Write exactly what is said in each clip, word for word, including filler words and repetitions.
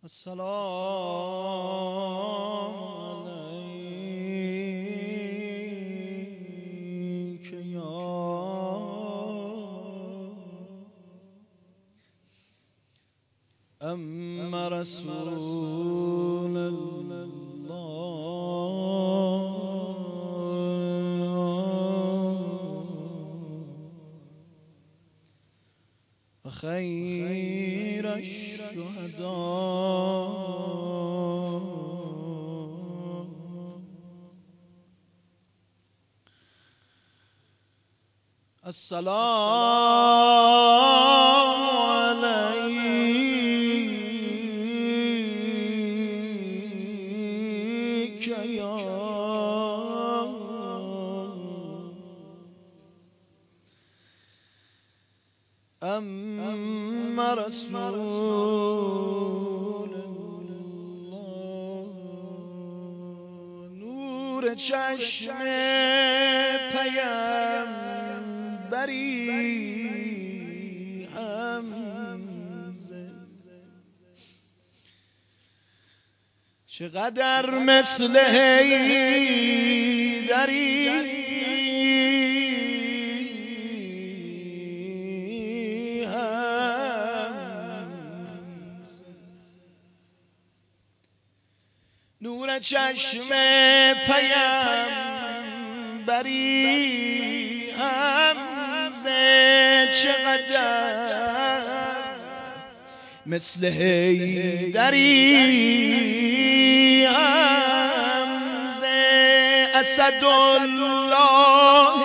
السلام عليك يا أم رسول الله وخير الشهداء السلام عليك يا أم رسول الله نور چشم پیمبری حمزه چقدر مثل حیدری نور چشم پیمبری حمزه چقدر مثل حیدری حمزه اسدالله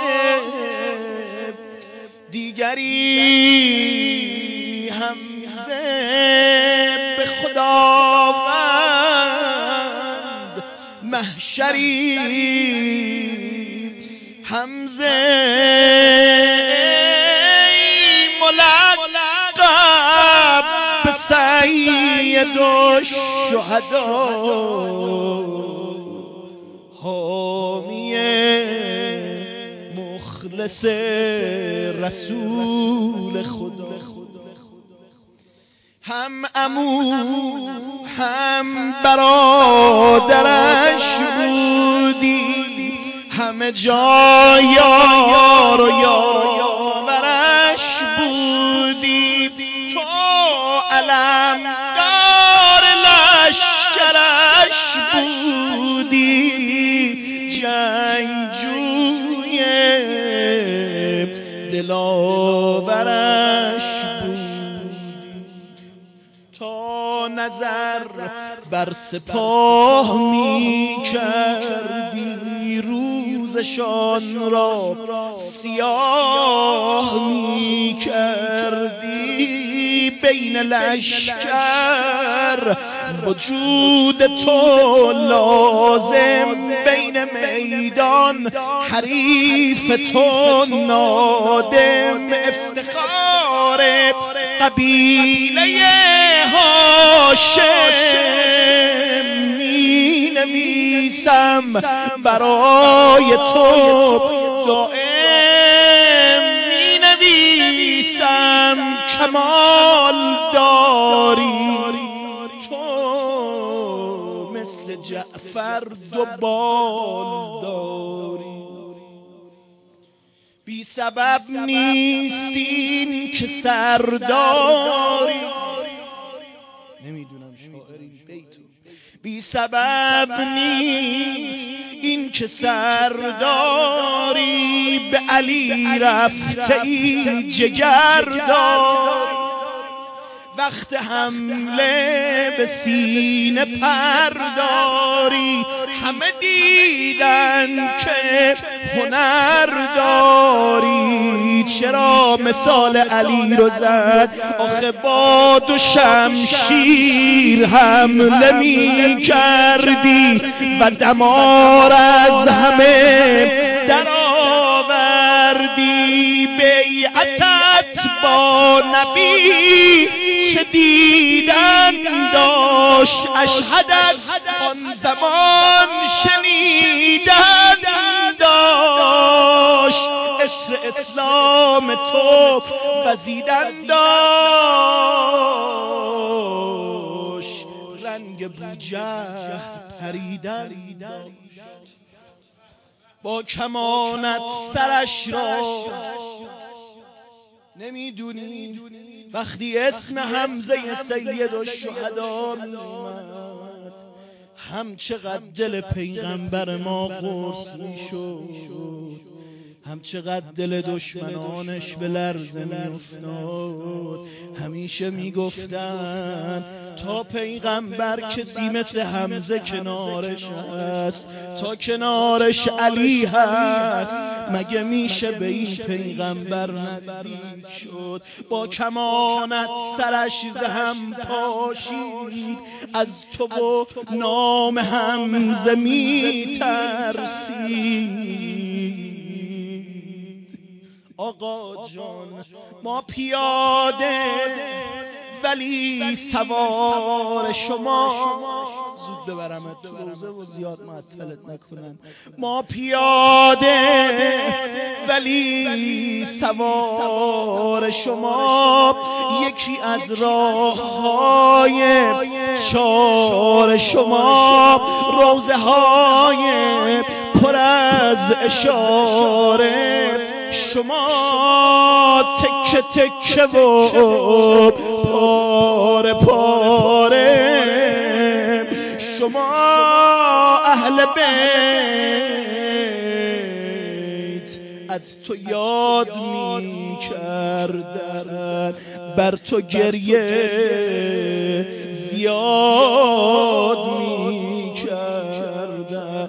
دیگری حمزه به خداوند محشری حمزه ملقب به سید الشهدا حامی مخلص رسول خدا هم عمو هم برادرش بودی همه جا یار و یاورش بودی تو علمدار لشکرش بودی جنگجوی دلاورش تا نظر بر سپاه می کردی روزشان را سیاه می کردی بین لشکر وجود تو لازم بین میدان حریف تو نادم افتخار قبیله هاشم می نویسم برای تو دائم می نویسم کمال داری تو مثل جعفر دو بال داری بی سبب نیست این که سرداری نمیدونم شاعری بیتو بی سبب نیست این که سرداری به علی رفته ای جگرداری وقت حمله به سینه پرداری همه دیدن که هنر داری چرا مثال علی رو زد آخه با دو شمشیر حمله می کردی و دمار از همه در آوردی بیعتت با نبی که دیدن داشت اشهدت آن زمان شنیدن داشت عشر اسلام تو وزیدن داشت رنگ بوجهل پریدن داشت. با کمانت سرش را نمیدونی وقتی اسم حمزه سید الشهدا میومد هم چقدر دل پیغمبر ما قرص میشد، هم چقدر دل دشمنانش به لرزه میافتاد. همیشه میگفتن تا پیغمبر کسی مثل حمزه کنارش هست، تا کنارش علی هست، مگه میشه به این پیغمبر نزدیک شد؟ با کمانت سرش زهم پاشید، از تو و نام حمزه میترسید. آقا جان ما پیاده ولی سوار شما، زود ببرمت تو روزه و زیاد معطلت نکنم. ما پیاده ولی سوار شما، یکی از راههای چار شما، روزه های پر از اشاره شما، تکه تکه و پاره پاره شما، اهل بیت از تو یاد می کردن، بر تو گریه زیاد می کردن.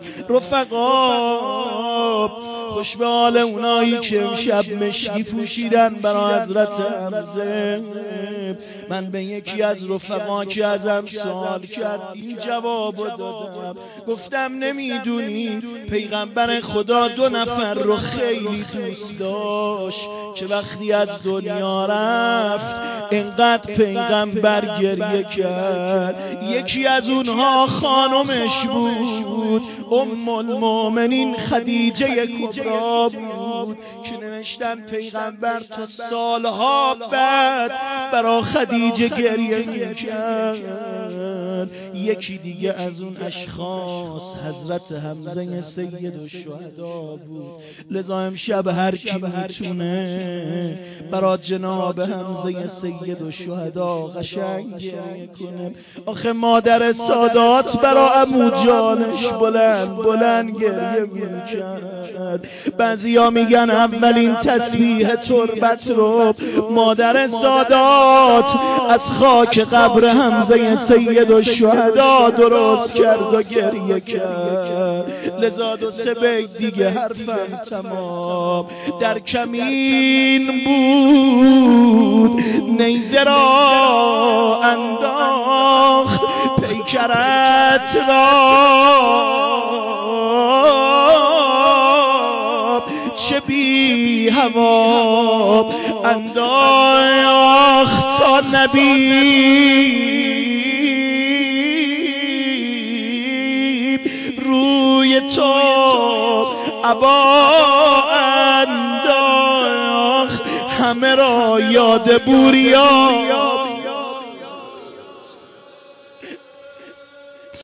رفقا خوش به حال اونایی که امشب مشکی پوشیدن برای حضرت حمزه. من به یکی از رفقا که ازم سوال کرد این جواب دادم، گفتم نمیدونی پیغمبر خدا دو نفر رو خیلی دوست داشت که وقتی از دنیا رفت انقدر پیغمبر گریه کرد. یکی از اونها خانمش بود، ام المؤمنین خدیجه کبرا بود که نوشتن پیغمبر تا سالها بعد برا خدیجه گریه میکرد. یکی دیگه از اون اشخاص حضرت حمزه سید الشهدا بود. لذا امشب هر کی میتونه برا جناب حمزه سید الشهدا قشنگ گریه کنه. آخه مادر سادات برا عمو جانش بلند بلند گریه میکرد. بعضیا میگن اولین تسبیح تربت رو مادر سادات از خاک قبر حمزه سید الشهدا درست کرد و گریه کرد. لذا دو سه بیت دیگه حرفم تمام. در کمین بود نیزه را انداخت، پیکرت را چه بی هوا انداخت تا نبی روی تو عبا انداخت، همه را یاد بوریا